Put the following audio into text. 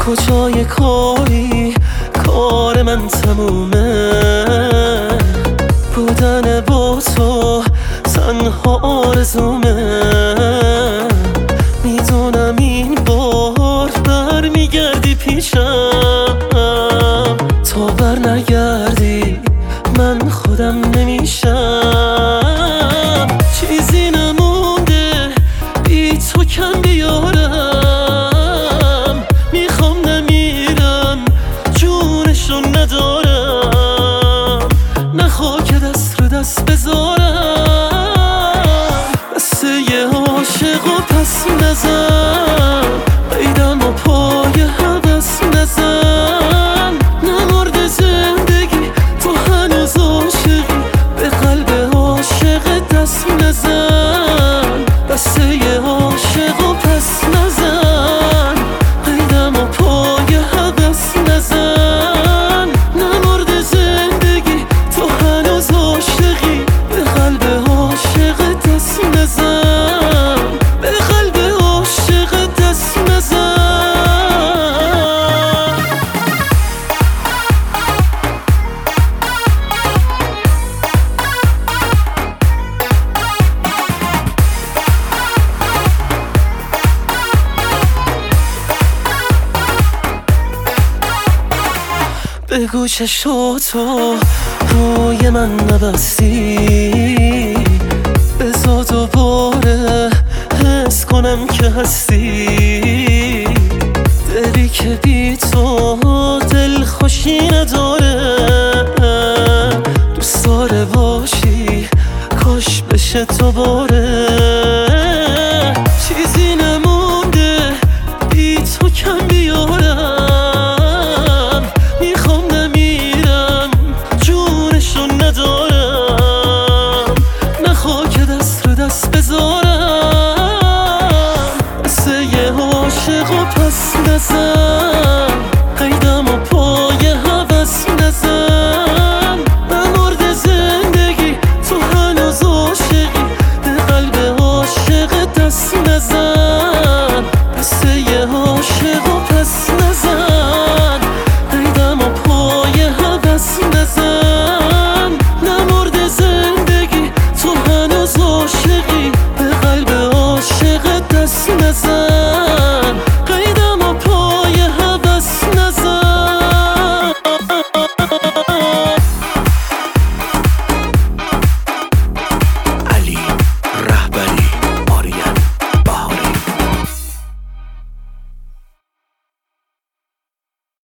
کجای کاری کار من تمومه، بودن با تو تنها آرزومه. میدونم این بار برمیگردی پیشم، تا بر نگردی من خودم نمیشم. چیزی نمونده بی تو کم بیارم، میخوام نمیرم جونشو ندارم، نخوا که دست رو دست بذارم. بسه یه عاشق و پس نزن، قیدم و پای حوث نزن. نمرد زندگی تو هنوز عاشقی، به قلب عاشق دست نزن. بسه یه عاشق و پس نزن، قیدم و پای حوث نزن. نمرد زندگی تو هنوز عاشقی، به قلب عاشق دست نزن، به قلب عاشق دست نزن. بگو چشاتو روی من نبستی، بذار دوباره حس کنم که هستی. دلی که بی تو دل خوشی نداره، دوست داره باشی کاش بشه دوباره. چیزی نمونده بی تو کم بیارم، میخوام نمیرم جونشو ندارم، نخوا که دست رو دست بذارم. بسه یه عاشق و پس نزن، قیدم و پای حوث نزن. نمرد زندگی تو هنوز عاشقی، به قلب عاشق دست نزن. بسه یه عاشق و پس نزن، قیدم و پای حوث نزن. نمرد زندگی تو هنوز عاشقی، به قلب عاشق دست نزن.